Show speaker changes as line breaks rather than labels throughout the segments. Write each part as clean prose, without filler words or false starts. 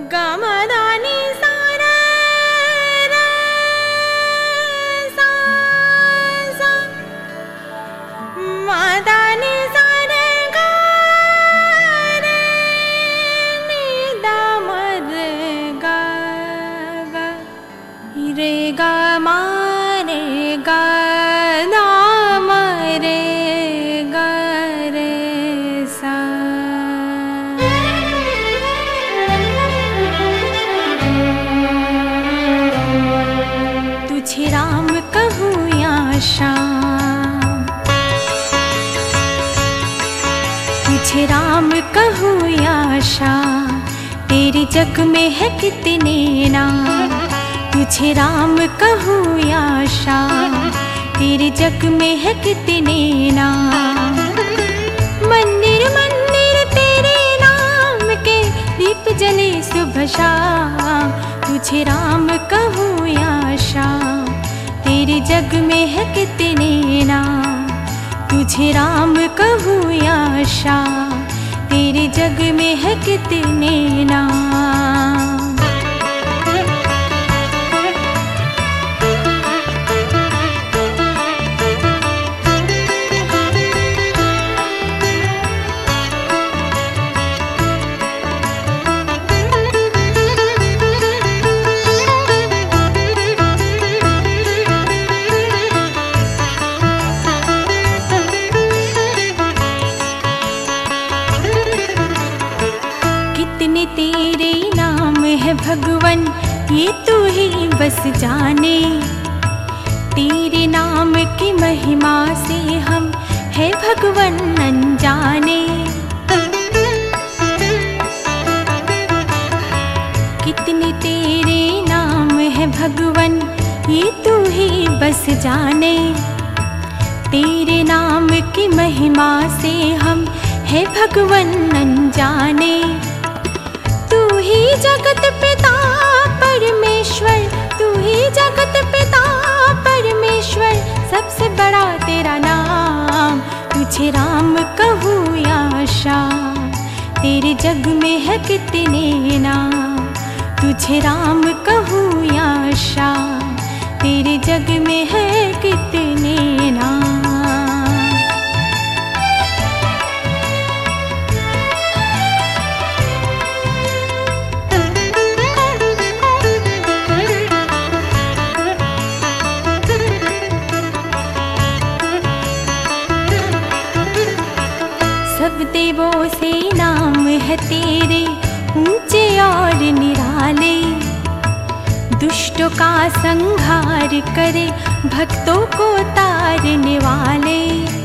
गमदानी सारे रे सा सा मदानी सारे गा रे नी दा मरे गा गा रे गा मा रे गा दा मरे गा रे सा। तुझे राम कहूँ या श्याम, तुझे राम कहूँ या श्याम, तेरे जग में है कितने नाम। तुझे राम कहूँ या श्याम, तेरे जग में है कितने नाम। मंदिर मंदिर तेरे नाम के दीप जले सुबह शाम। तुझे राम कहूँ या श्याम, तेरे जग में है कितने नाम। तुझे राम कहूँ या श्याम, तेरे जग में है कितने नाम। तेरे नाम है भगवन ये तू ही बस जाने। तेरे नाम की महिमा से हम है भगवन अनजाने। कितने तेरे नाम है भगवन ये तू ही बस जाने। तेरे नाम की महिमा से हम है भगवन अनजाने। तू ही जगत पिता परमेश्वर, तू ही जगत पिता परमेश्वर, सबसे बड़ा तेरा नाम। तुझे राम कहूँ या श्याम, तेरे जग में है कितने नाम। तुझे राम कहूँ या श्याम, तेरे जग में है कितने नाम। सब देवों से नाम है तेरे ऊंचे और निराले। दुष्टों का संहार करे भक्तों को तारने वाले।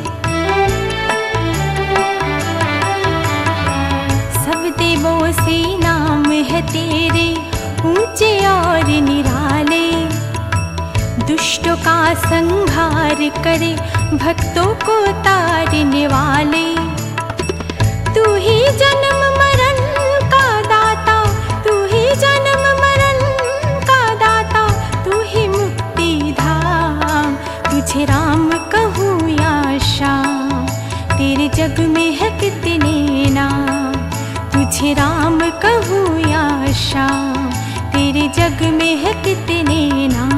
सब देवों से नाम है तेरे ऊंचे और निराले। दुष्टों का संहार करे भक्तों को तारने वाले। तू ही जन्म मरण का दाता, तू ही जन्म मरण का दाता, तू ही मुक्ति धाम। तुझे राम कहूँ या श्याम, तेरे जग में है कितने नाम। तुझे राम कहूँ या श्याम, तेरे जग में है कितने नाम।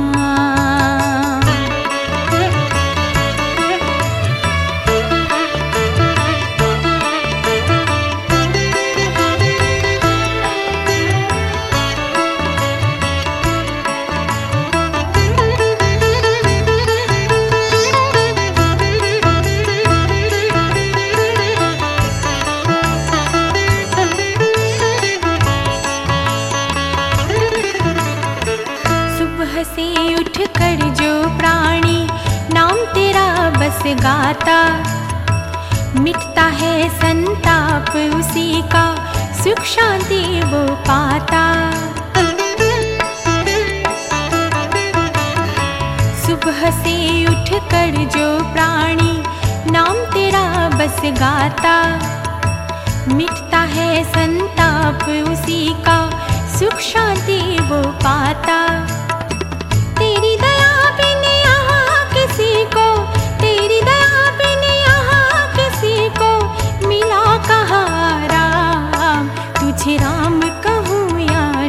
से उठ कर जो प्राणी नाम तेरा बस गाता, मिटता है संताप उसी का, सुख शांति वो पाता। सुबह से उठ कर जो प्राणी नाम तेरा बस गाता, मिटता है संताप उसी का, सुख शांति वो पाता। तेरी दया बिन यहाँ किसी को, तेरी दया बिन यहाँ किसी को मिला कहाँ राम। तुझे राम कहूँ या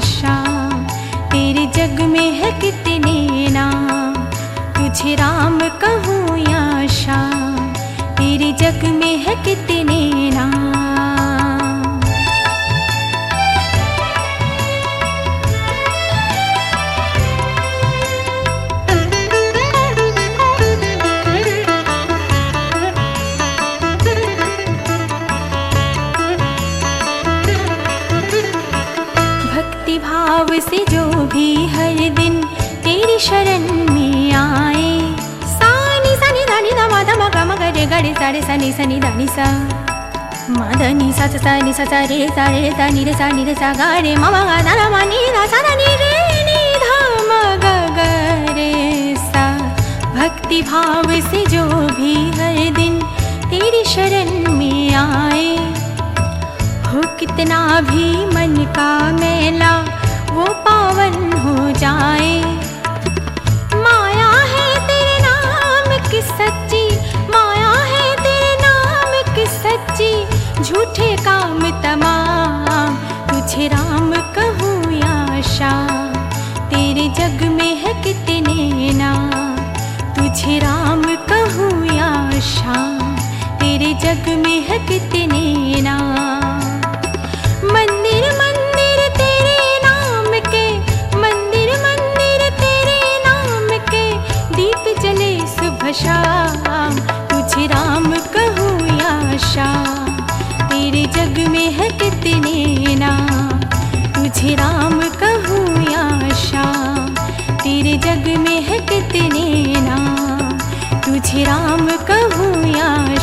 से जो भी हर दिन तेरी शरण में आए। सा नि सा नि धा नि धा मा धा मा गा मा गा रे गा रे सा रे सा नि सा नि धा नि सा मा धा नि सा नि सा रे सा नि रे सा गा रे मा मा गा धा रा मा नि धा सा धा नि रे नि धा मा गा गा रे सा। भक्ति भाव से जो भी हर दिन तेरी शरण में आए, हो कितना भी मन का मैला वो पावन हो जाए। माया है तेरे नाम की सच्ची, माया है तेरे नाम की सच्ची, झूठे काम तमाम तुझे राम कहूँ या श्याम। तेरे जग में है कितने नाम, तुझे राम कहूँ या श्याम। तेरे जग में है कितने नाम। मंदिर मंदिर तेरे नाम के, मंदिर मंदिर तेरे नाम के, दीप जले सुबह शाम तुझे राम कहूँ या श्याम। तेरे जग में है कितने नाम, तुझे राम कहूँ या श्याम। तेरे जग में है कितने नाम, तुझे राम कहूँ या